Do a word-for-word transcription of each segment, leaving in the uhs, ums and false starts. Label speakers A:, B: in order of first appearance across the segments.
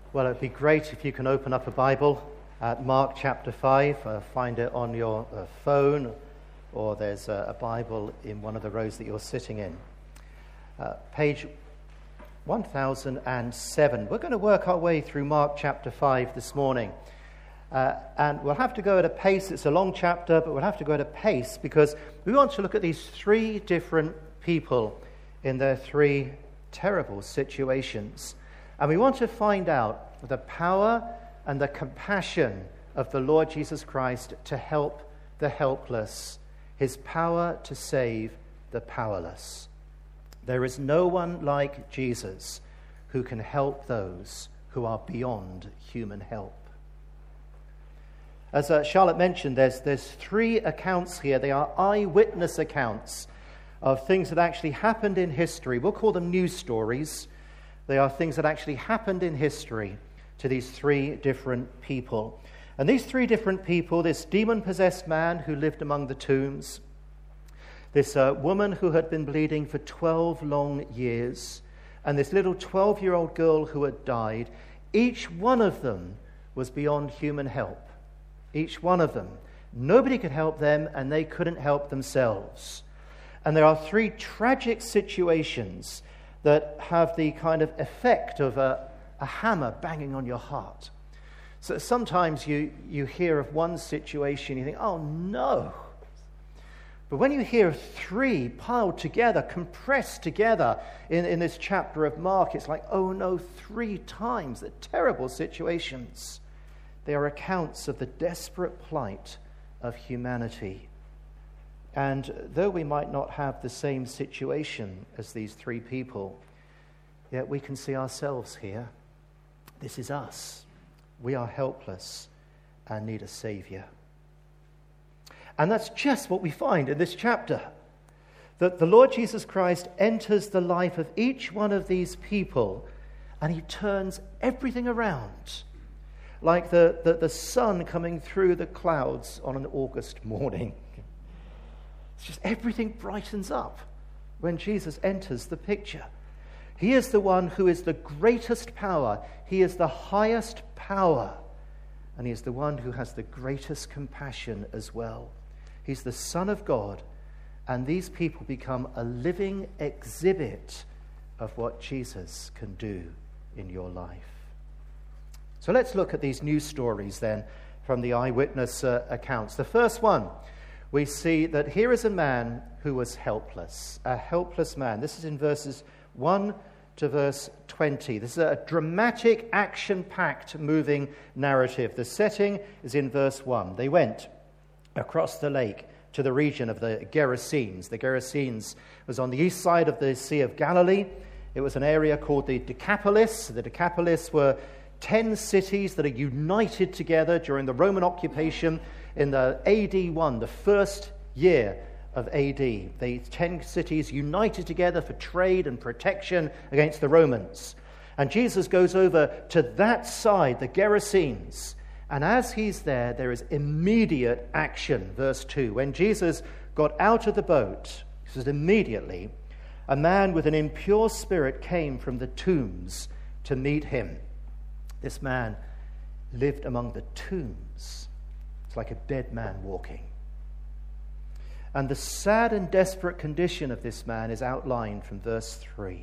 A: Well, it'd be great if you can open up a Bible at Mark chapter five, uh, find it on your uh, phone, or there's a, a Bible in one of the rows that you're sitting in. Uh, page one thousand seven. We're going to work our way through Mark chapter five this morning. Uh, and we'll have to go at a pace. It's a long chapter, but we'll have to go at a pace because we want to look at these three different people in their three terrible situations. And we want to find out the power and the compassion of the Lord Jesus Christ to help the helpless, his power to save the powerless. There is no one like Jesus who can help those who are beyond human help. As uh, Charlotte mentioned, there's, there's three accounts here. They are eyewitness accounts of things that actually happened in history. We'll call them news stories. They are things that actually happened in history to these three different people. And these three different people, this demon-possessed man who lived among the tombs, this uh, woman who had been bleeding for twelve long years, and this little twelve-year-old girl who had died, each one of them was beyond human help. Each one of them. Nobody could help them, and they couldn't help themselves. And there are three tragic situations that have the kind of effect of a, a hammer banging on your heart. So sometimes you, you hear of one situation, you think, oh no. But when you hear of three piled together, compressed together in, in this chapter of Mark, it's like, oh no, three times. They're terrible situations. They are accounts of the desperate plight of humanity. And though we might not have the same situation as these three people, yet we can see ourselves here. This is us. We are helpless and need a Savior. And that's just what we find in this chapter. That the Lord Jesus Christ enters the life of each one of these people and he turns everything around. Like the, the, the sun coming through the clouds on an August morning. It's just everything brightens up when Jesus enters the picture. He is the one who is the greatest power. He is the highest power. And he is the one who has the greatest compassion as well. He's the Son of God. And these people become a living exhibit of what Jesus can do in your life. So let's look at these news stories then from the eyewitness uh, accounts. The first one, we see that here is a man who was helpless, a helpless man. This is in verses one to verse twenty. This is a dramatic, action-packed, moving narrative. The setting is in verse one. They went across the lake to the region of the Gerasenes. The Gerasenes was on the east side of the Sea of Galilee. It was an area called the Decapolis. The Decapolis were ten cities that are united together during the Roman occupation in the A D one, the first year of A D. The ten cities united together for trade and protection against the Romans. And Jesus goes over to that side, the Gerasenes. And as he's there, there is immediate action. Verse two, when Jesus got out of the boat, he says immediately, a man with an impure spirit came from the tombs to meet him. This man lived among the tombs. It's like a dead man walking. And the sad and desperate condition of this man is outlined from verse three.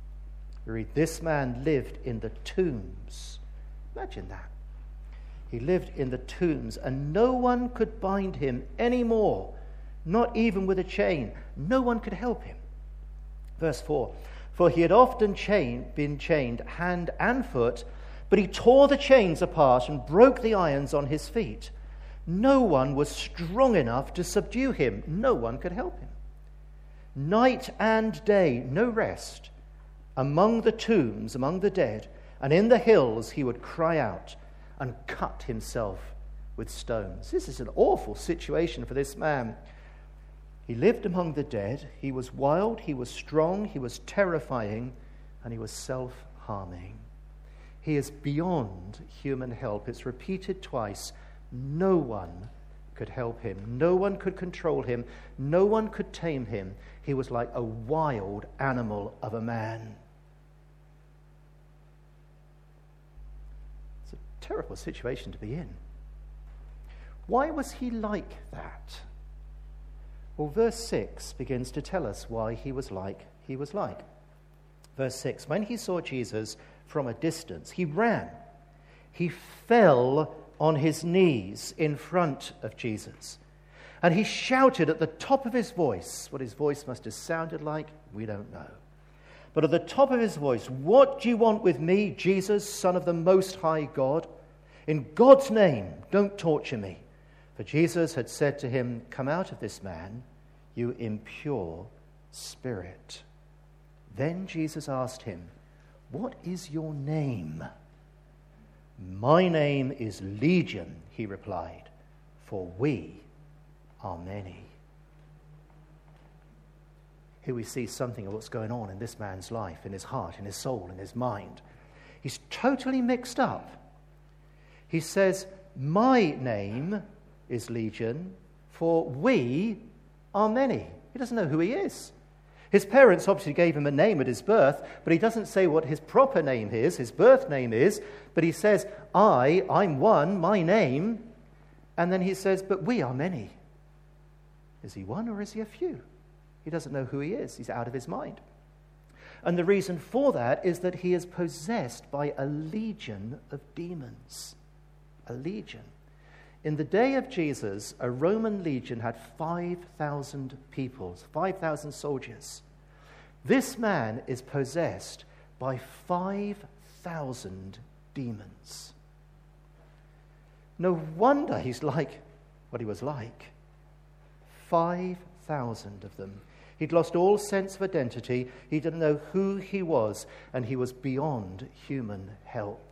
A: We read, this man lived in the tombs. Imagine that. He lived in the tombs, and no one could bind him anymore, not even with a chain. No one could help him. Verse four, for he had often chain, been chained hand and foot, but he tore the chains apart and broke the irons on his feet. No one was strong enough to subdue him. No one could help him. Night and day, no rest. Among the tombs, among the dead, and in the hills he would cry out and cut himself with stones. This is an awful situation for this man. He lived among the dead. He was wild, he was strong, he was terrifying, and he was self-harming. He is beyond human help. It's repeated twice. No one could help him. No one could control him. No one could tame him. He was like a wild animal of a man. It's a terrible situation to be in. Why was he like that? Well, verse six begins to tell us why he was like he was like. Verse six, when he saw Jesus from a distance, he ran. He fell on his knees in front of Jesus. And he shouted at the top of his voice. What his voice must have sounded like, we don't know. But at the top of his voice, "What do you want with me, Jesus, Son of the Most High God? In God's name, don't torture me." For Jesus had said to him, "Come out of this man, you impure spirit." Then Jesus asked him, "What is your name?" "My name is Legion," he replied, "for we are many." Here we see something of what's going on in this man's life, in his heart, in his soul, in his mind. He's totally mixed up. He says, "My name is Legion, for we are many." He doesn't know who he is. His parents obviously gave him a name at his birth, but he doesn't say what his proper name is, his birth name is, but he says, I, I'm one, my name, and then he says, but we are many. Is he one or is he a few? He doesn't know who he is. He's out of his mind. And the reason for that is that he is possessed by a legion of demons. A legion. In the day of Jesus, a Roman legion had five thousand people, five thousand soldiers. This man is possessed by five thousand demons. No wonder he's like what he was like. five thousand of them. He'd lost all sense of identity. He didn't know who he was, and he was beyond human help.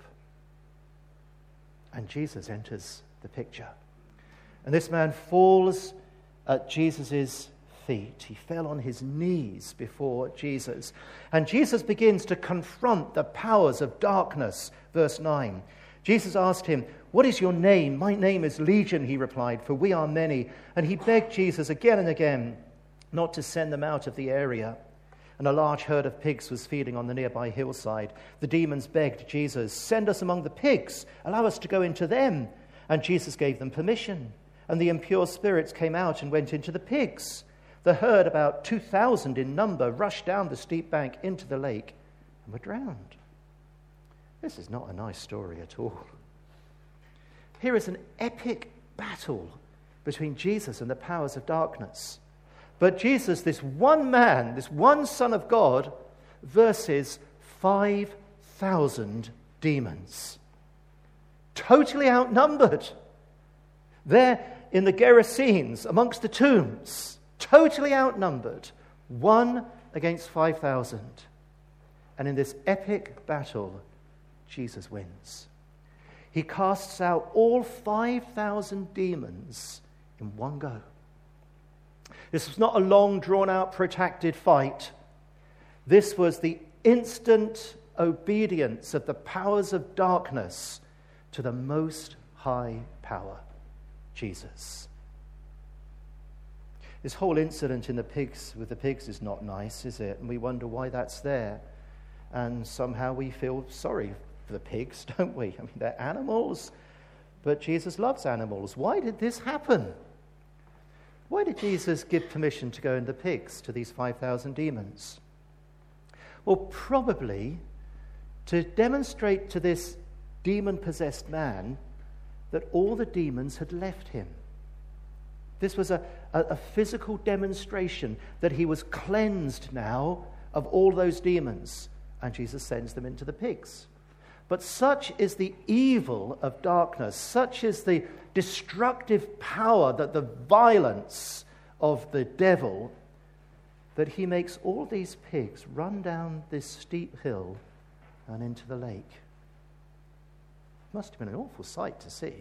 A: And Jesus enters the picture. And this man falls at Jesus' feet. He fell on his knees before Jesus. And Jesus begins to confront the powers of darkness. Verse nine. Jesus asked him, "What is your name?" "My name is Legion," he replied, "for we are many." And he begged Jesus again and again not to send them out of the area. And a large herd of pigs was feeding on the nearby hillside. The demons begged Jesus, "Send us among the pigs. Allow us to go into them." And Jesus gave them permission. And the impure spirits came out and went into the pigs. The herd, about two thousand in number, rushed down the steep bank into the lake and were drowned. This is not a nice story at all. Here is an epic battle between Jesus and the powers of darkness. But Jesus, this one man, this one Son of God, versus five thousand demons. Totally outnumbered. There in the Gerasenes, amongst the tombs, totally outnumbered. One against five thousand. And in this epic battle, Jesus wins. He casts out all five thousand demons in one go. This was not a long, drawn-out, protracted fight. This was the instant obedience of the powers of darkness to the Most High Power, Jesus. This whole incident in the pigs with the pigs is not nice, is it? And we wonder why that's there. And somehow we feel sorry for the pigs, don't we? I mean, they're animals, but Jesus loves animals. Why did this happen? Why did Jesus give permission to go in the pigs to these five thousand demons? Well, probably to demonstrate to this demon-possessed man that all the demons had left him. This was a, a, a physical demonstration that he was cleansed now of all those demons. And Jesus sends them into the pigs. But such is the evil of darkness, such is the destructive power, that the violence of the devil, that he makes all these pigs run down this steep hill and into the lake. Must have been an awful sight to see.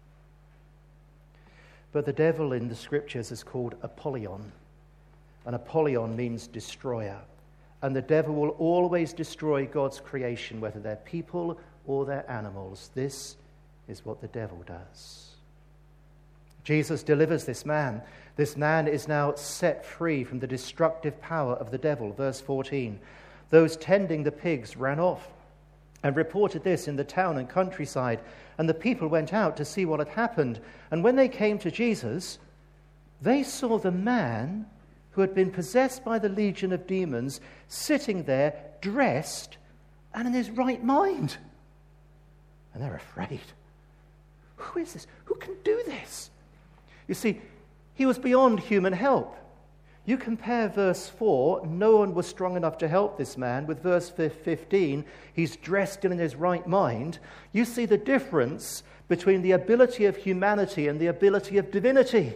A: But the devil in the scriptures is called Apollyon. And Apollyon means destroyer. And the devil will always destroy God's creation, whether they're people or they're animals. This is what the devil does. Jesus delivers this man. This man is now set free from the destructive power of the devil. Verse fourteen. Those tending the pigs ran off, and reported this in the town and countryside. And the people went out to see what had happened. And when they came to Jesus, they saw the man who had been possessed by the legion of demons sitting there, dressed and in his right mind. And they're afraid. Who is this? Who can do this? You see, he was beyond human help. You compare verse four, no one was strong enough to help this man, with verse fifteen, he's dressed in his right mind. You see the difference between the ability of humanity and the ability of divinity.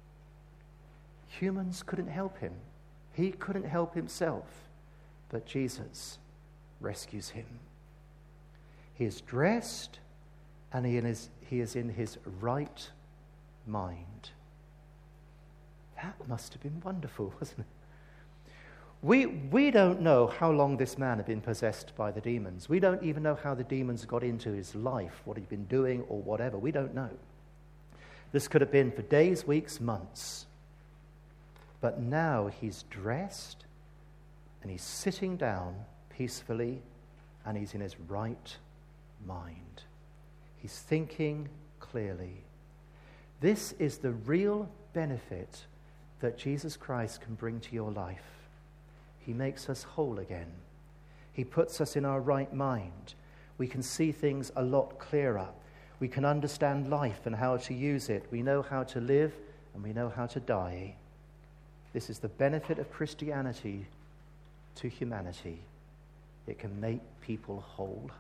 A: Humans couldn't help him. He couldn't help himself. But Jesus rescues him. He is dressed and he is, he is in his right mind. That must have been wonderful, wasn't it? We, we don't know how long this man had been possessed by the demons. We don't even know how the demons got into his life, what he'd been doing or whatever. We don't know. This could have been for days, weeks, months. But now he's dressed and he's sitting down peacefully and he's in his right mind. He's thinking clearly. This is the real benefit that Jesus Christ can bring to your life. He makes us whole again. He puts us in our right mind. We can see things a lot clearer. We can understand life and how to use it. We know how to live and we know how to die. This is the benefit of Christianity to humanity. It can make people whole.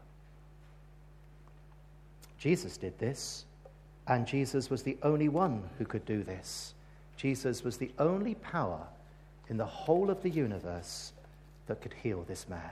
A: Jesus did this, and Jesus was the only one who could do this. Jesus was the only power in the whole of the universe that could heal this man.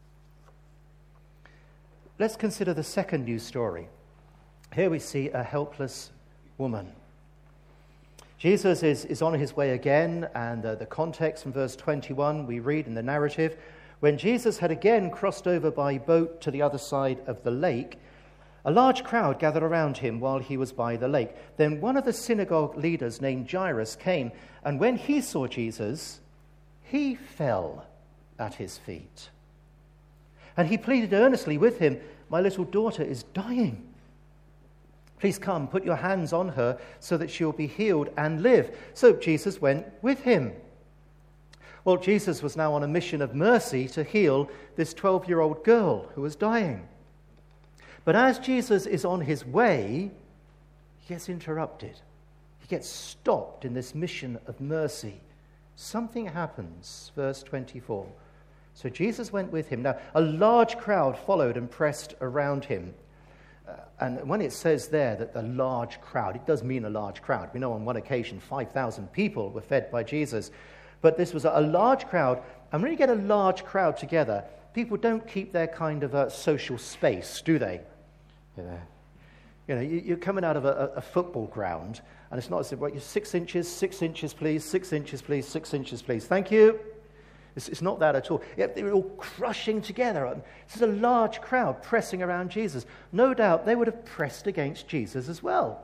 A: Let's consider the second news story. Here we see a helpless woman. Jesus is, is on his way again, and uh, the context from verse twenty-one, we read in the narrative, when Jesus had again crossed over by boat to the other side of the lake, a large crowd gathered around him while he was by the lake. Then one of the synagogue leaders named Jairus came, and when he saw Jesus, he fell at his feet. And he pleaded earnestly with him, "My little daughter is dying. Please come, put your hands on her so that she will be healed and live." So Jesus went with him. Well, Jesus was now on a mission of mercy to heal this twelve-year-old girl who was dying. But as Jesus is on his way, he gets interrupted. He gets stopped in this mission of mercy. Something happens, verse twenty-four. So Jesus went with him. Now, a large crowd followed and pressed around him. Uh, and when it says there that the large crowd, it does mean a large crowd. We know on one occasion five thousand people were fed by Jesus. But this was a large crowd. And when you get a large crowd together, people don't keep their kind of a social space, do they? You know, you know you're coming out of a, a football ground, and it's not as if, well, you're six inches, six inches, please, six inches, please, six inches, please. Thank you. It's, it's not that at all. Yet they were all crushing together. This is a large crowd pressing around Jesus. No doubt they would have pressed against Jesus as well.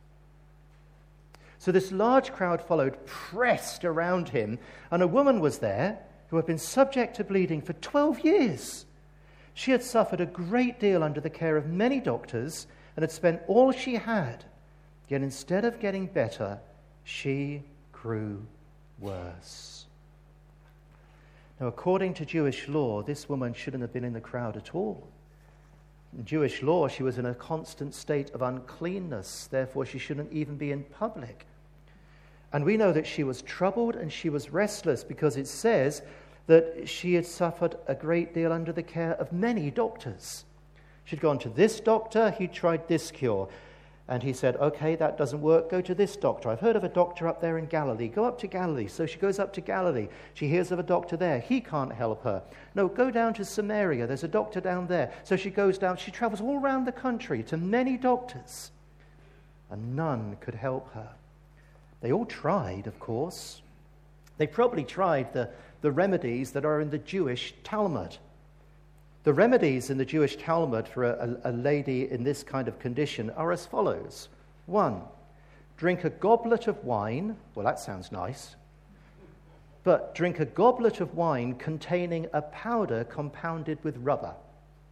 A: So this large crowd followed, pressed around him, and a woman was there who had been subject to bleeding for twelve years. She had suffered a great deal under the care of many doctors and had spent all she had. Yet instead of getting better, she grew worse. Now, according to Jewish law, this woman shouldn't have been in the crowd at all. In Jewish law, she was in a constant state of uncleanness. Therefore, she shouldn't even be in public. And we know that she was troubled and she was restless because it says that she had suffered a great deal under the care of many doctors. She'd gone to this doctor, he tried this cure. And he said, okay, that doesn't work, go to this doctor. I've heard of a doctor up there in Galilee. Go up to Galilee. So she goes up to Galilee. She hears of a doctor there. He can't help her. No, go down to Samaria. There's a doctor down there. So she goes down. She travels all around the country to many doctors. And none could help her. They all tried, of course. They probably tried the, the remedies that are in the Jewish Talmud. The remedies in the Jewish Talmud for a, a, a lady in this kind of condition are as follows. One, drink a goblet of wine. Well, that sounds nice. But drink a goblet of wine containing a powder compounded with rubber.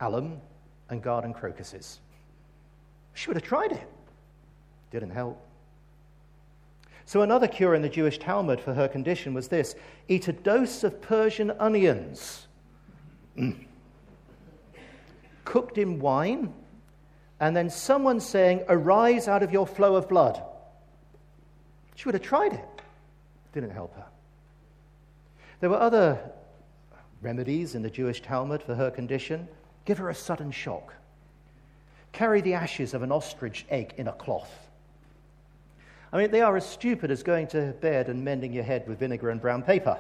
A: alum, and garden crocuses. She would have tried it. Didn't help. So another cure in the Jewish Talmud for her condition was this: eat a dose of Persian onions, mm. cooked in wine, and then someone saying, "Arise out of your flow of blood." She would have tried it. Didn't help her. There were other remedies in the Jewish Talmud for her condition. Give her a sudden shock. Carry the ashes of an ostrich egg in a cloth. I mean, they are as stupid as going to bed and mending your head with vinegar and brown paper.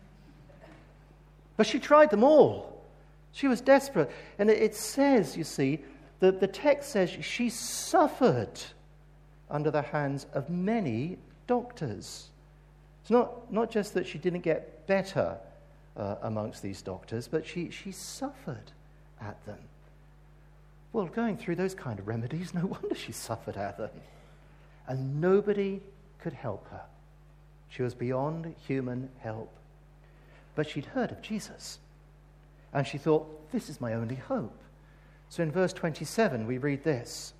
A: But she tried them all. She was desperate. And it says, you see, the, the text says she suffered under the hands of many doctors. It's not, not just that she didn't get better uh, amongst these doctors, but she, she suffered at them. Well, going through those kind of remedies, no wonder she suffered at them. And nobody could help her. She was beyond human help. But she'd heard of Jesus. And she thought, this is my only hope. So in verse twenty-seven, we read this.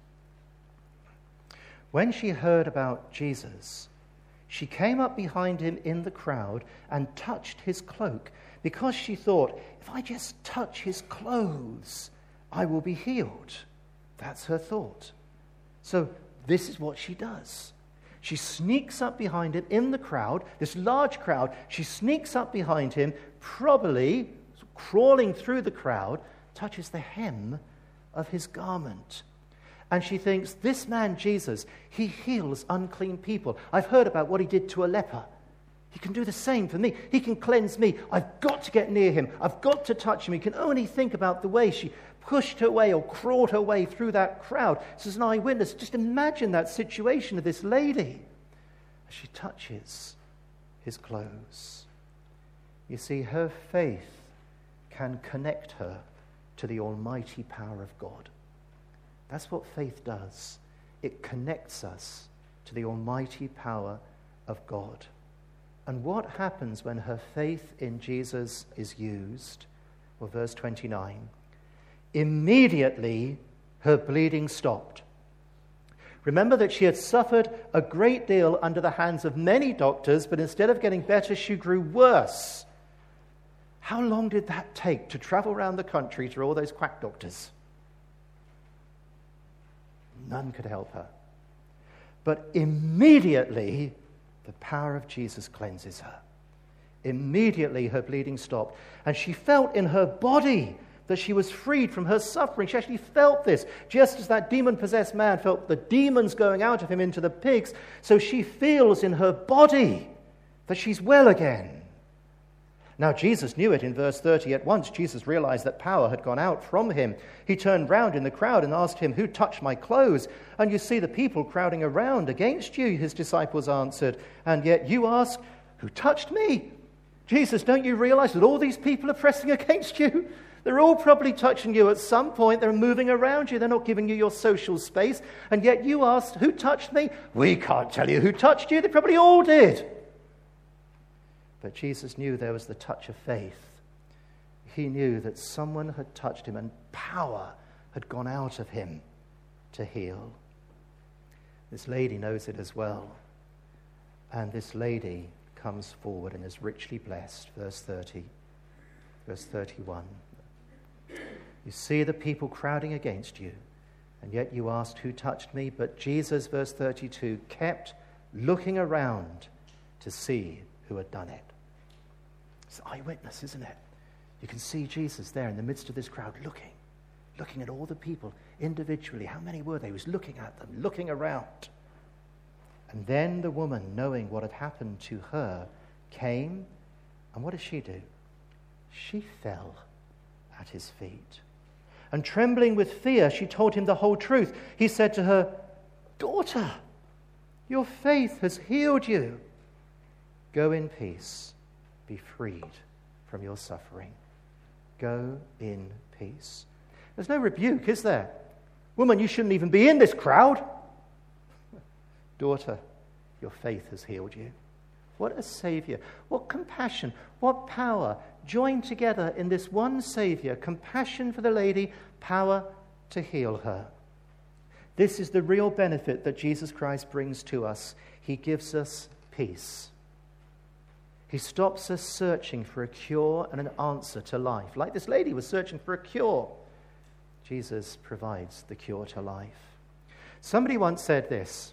A: When she heard about Jesus, she came up behind him in the crowd and touched his cloak, because she thought, if I just touch his clothes, I will be healed. That's her thought. So this is what she does. She sneaks up behind him in the crowd, this large crowd. She sneaks up behind him, probably crawling through the crowd, touches the hem of his garment. And she thinks, this man Jesus, he heals unclean people. I've heard about what he did to a leper. He can do the same for me. He can cleanse me. I've got to get near him. I've got to touch him. You can only think about the way she pushed her way or crawled her way through that crowd. This is an eyewitness. Just imagine that situation of this lady as she touches his clothes. You see, her faith can connect her to the almighty power of God. That's what faith does. It connects us to the almighty power of God. And what happens when her faith in Jesus is used? Well, verse twenty-nine. Immediately her bleeding stopped. Remember that she had suffered a great deal under the hands of many doctors, but instead of getting better, she grew worse. How long did that take to travel around the country through all those quack doctors? None could help her. But immediately, the power of Jesus cleanses her. Immediately, her bleeding stopped. And she felt in her body that she was freed from her suffering. She actually felt this. Just as that demon-possessed man felt the demons going out of him into the pigs, so she feels in her body that she's well again. Now, Jesus knew it in verse thirty. At once, Jesus realized that power had gone out from him. He turned round in the crowd and asked him, "Who touched my clothes?" "And you see the people crowding around against you," his disciples answered. "And yet you ask, 'Who touched me?'" Jesus, don't you realize that all these people are pressing against you? They're all probably touching you at some point. They're moving around you. They're not giving you your social space. And yet you asked, "Who touched me?" "We can't tell you who touched you. They probably all did." But Jesus knew there was the touch of faith. He knew that someone had touched him and power had gone out of him to heal. This lady knows it as well. And this lady comes forward and is richly blessed. Verse thirty, verse thirty-one. You see the people crowding against you, and yet you asked, "Who touched me?" But Jesus, verse thirty-two, kept looking around to see who had done it. It's an eyewitness, isn't it? You can see Jesus there in the midst of this crowd looking, looking at all the people individually. How many were they? He was looking at them, looking around. And then the woman, knowing what had happened to her, came, and what does she do? She fell at his feet. And trembling with fear, she told him the whole truth. He said to her, "Daughter, your faith has healed you. Go in peace. Be freed from your suffering." Go in peace. There's no rebuke, is there? "Woman, you shouldn't even be in this crowd." "Daughter, your faith has healed you. What a Savior. What compassion. What power. Joined together in this one Savior. Compassion for the lady, power to heal her. This is the real benefit that Jesus Christ brings to us. He gives us peace. He stops us searching for a cure and an answer to life. Like this lady was searching for a cure. Jesus provides the cure to life. Somebody once said this: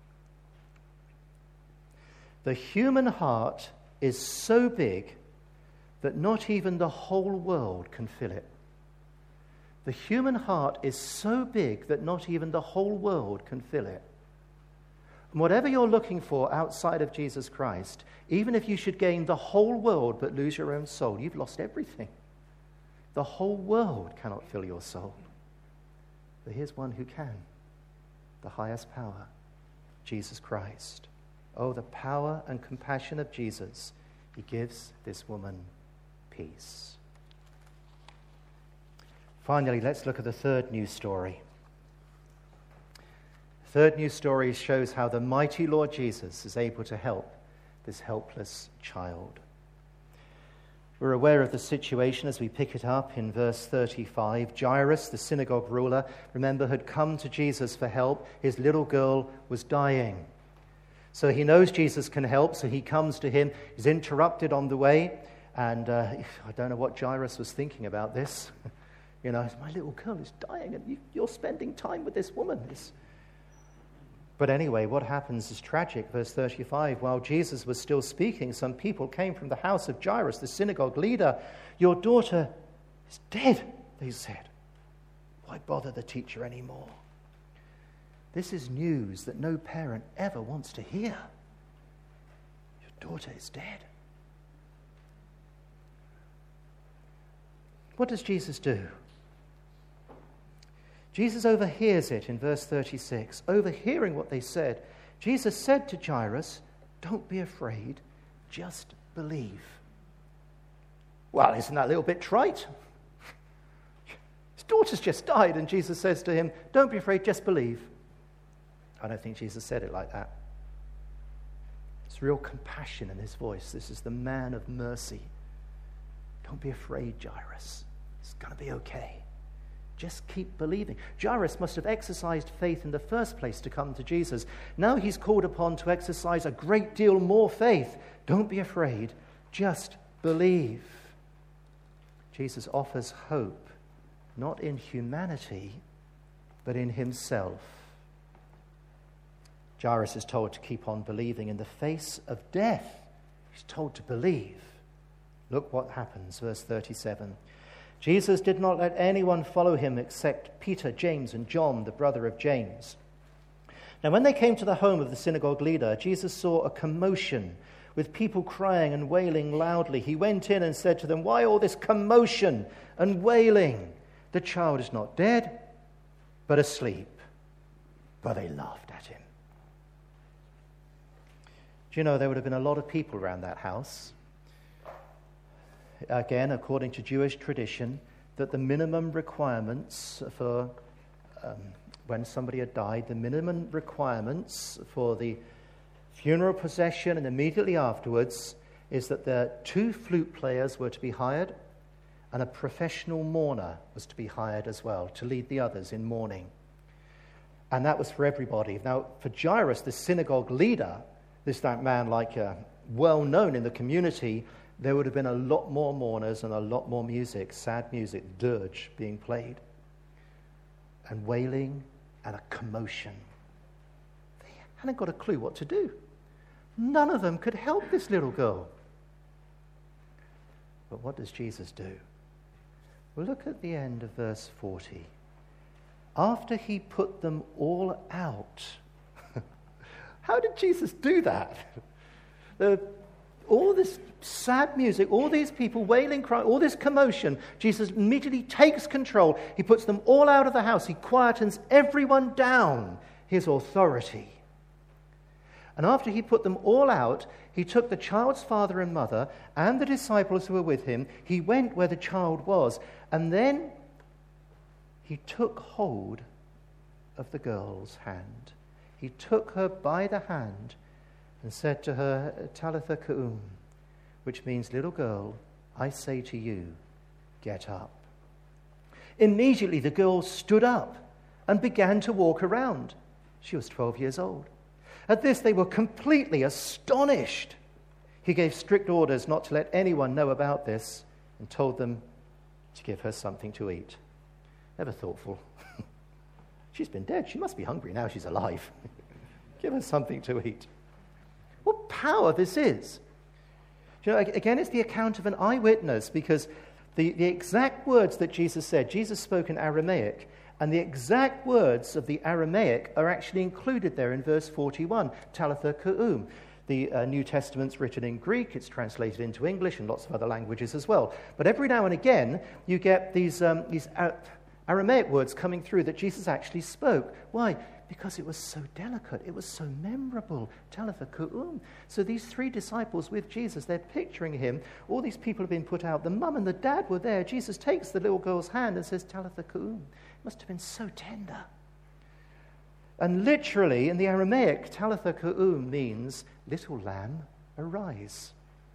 A: the human heart is so big that not even the whole world can fill it. The human heart is so big that not even the whole world can fill it. And whatever you're looking for outside of Jesus Christ, even if you should gain the whole world but lose your own soul, you've lost everything. The whole world cannot fill your soul. But here's one who can. The highest power, Jesus Christ. Oh, the power and compassion of Jesus. He gives this woman peace. Finally, let's look at the third news story. The third news story shows how the mighty Lord Jesus is able to help this helpless child. We're aware of the situation as we pick it up in verse thirty-five. Jairus, the synagogue ruler, remember, had come to Jesus for help. His little girl was dying. So he knows Jesus can help, so he comes to him. He's interrupted on the way, and uh, I don't know what Jairus was thinking about this. You know, my little girl is dying, and you, you're spending time with this woman. It's... But anyway, what happens is tragic. Verse thirty-five, while Jesus was still speaking, some people came from the house of Jairus, the synagogue leader. Your daughter is dead, they said. Why bother the teacher anymore? This is news that no parent ever wants to hear. Your daughter is dead. What does Jesus do? Jesus overhears it in verse thirty-six. Overhearing what they said, Jesus said to Jairus, don't be afraid, just believe. Well, isn't that a little bit trite? His daughter's just died, and Jesus says to him, don't be afraid, just believe. I don't think Jesus said it like that. There's real compassion in his voice. This is the man of mercy. Don't be afraid, Jairus. It's going to be okay. Just keep believing. Jairus must have exercised faith in the first place to come to Jesus. Now he's called upon to exercise a great deal more faith. Don't be afraid. Just believe. Jesus offers hope, not in humanity, but in himself. Jairus is told to keep on believing. In the face of death, he's told to believe. Look what happens, verse thirty-seven. Jesus did not let anyone follow him except Peter, James, and John, the brother of James. Now, when they came to the home of the synagogue leader, Jesus saw a commotion with people crying and wailing loudly. He went in and said to them, why all this commotion and wailing? The child is not dead, but asleep. But they laughed at him. Do you know, there would have been a lot of people around that house. Again, according to Jewish tradition, that the minimum requirements for um, when somebody had died, the minimum requirements for the funeral procession and immediately afterwards is that the two flute players were to be hired and a professional mourner was to be hired as well to lead the others in mourning. And that was for everybody. Now, for Jairus, the synagogue leader, this that man like uh, well known in the community, there would have been a lot more mourners and a lot more music, sad music, dirge being played, and wailing and a commotion. They hadn't got a clue what to do. None of them could help this little girl. But what does Jesus do? Well, look at the end of verse forty. After he put them all out. How did Jesus do that? The All this sad music, all these people wailing, crying, all this commotion, Jesus immediately takes control. He puts them all out of the house. He quietens everyone down, his authority. And after he put them all out, he took the child's father and mother and the disciples who were with him. He went where the child was, and then he took hold of the girl's hand. He took her by the hand and said to her, Talitha koum, which means, little girl, I say to you, get up. Immediately the girl stood up and began to walk around. She was twelve years old. At this they were completely astonished. He gave strict orders not to let anyone know about this and told them to give her something to eat. Ever thoughtful? She's been dead. She must be hungry now she's alive. Give her something to eat. What power this is. You know, again, it's the account of an eyewitness, because the, the exact words that Jesus said, Jesus spoke in Aramaic, and the exact words of the Aramaic are actually included there in verse forty-one, Talitha koum. The uh, New Testament's written in Greek, it's translated into English and lots of other languages as well. But every now and again, you get these, um, these Aramaic words coming through that Jesus actually spoke. Why? Because it was so delicate, it was so memorable. Talitha koum. So these three disciples with Jesus, they're picturing him. All these people have been put out. The mum and the dad were there. Jesus takes the little girl's hand and says, Talitha koum. It must have been so tender. And literally, in the Aramaic, Talitha koum means, little lamb, arise.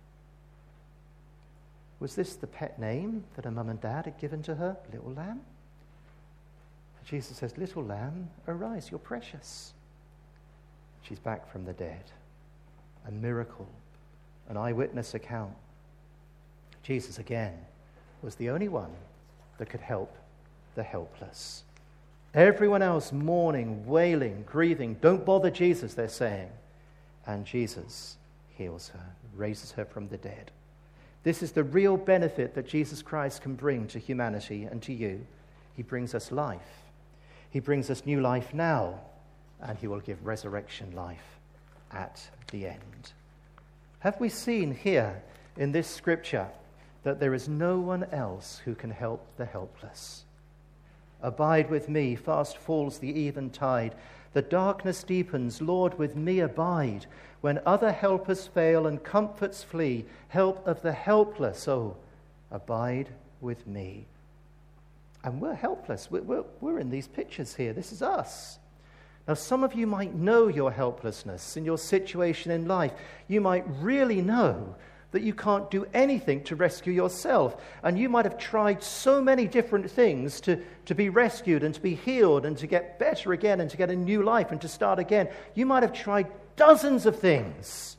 A: Was this the pet name that her mum and dad had given to her, little lamb? Jesus says, little lamb, arise, you're precious. She's back from the dead. A miracle, an eyewitness account. Jesus, again, was the only one that could help the helpless. Everyone else mourning, wailing, grieving. Don't bother Jesus, they're saying. And Jesus heals her, raises her from the dead. This is the real benefit that Jesus Christ can bring to humanity and to you. He brings us life. He brings us new life now, and he will give resurrection life at the end. Have we seen here in this scripture that there is no one else who can help the helpless? Abide with me, fast falls the eventide. The darkness deepens, Lord, with me abide. When other helpers fail and comforts flee, help of the helpless, oh, abide with me. And we're helpless. We're, we're, we're in these pictures here. This is us. Now, some of you might know your helplessness in your situation in life. You might really know that you can't do anything to rescue yourself. And you might have tried so many different things to, to be rescued and to be healed and to get better again and to get a new life and to start again. You might have tried dozens of things.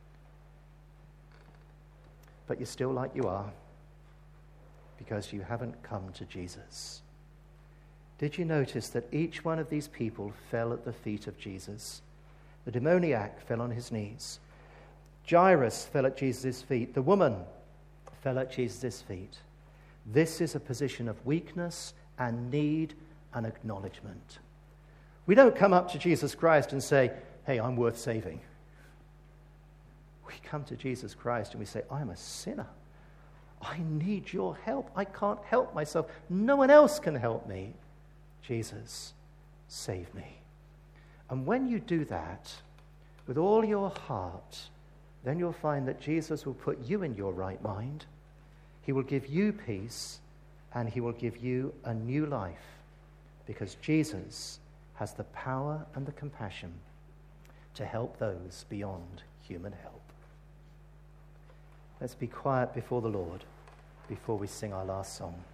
A: But you're still like you are, because you haven't come to Jesus. Did you notice that each one of these people fell at the feet of Jesus? The demoniac fell on his knees. Jairus fell at Jesus' feet. The woman fell at Jesus' feet. This is a position of weakness and need and acknowledgement. We don't come up to Jesus Christ and say, hey, I'm worth saving. We come to Jesus Christ and we say, I'm a sinner. I need your help. I can't help myself. No one else can help me. Jesus, save me. And when you do that with all your heart, then you'll find that Jesus will put you in your right mind. He will give you peace, and he will give you a new life, because Jesus has the power and the compassion to help those beyond human help. Let's be quiet before the Lord before we sing our last song.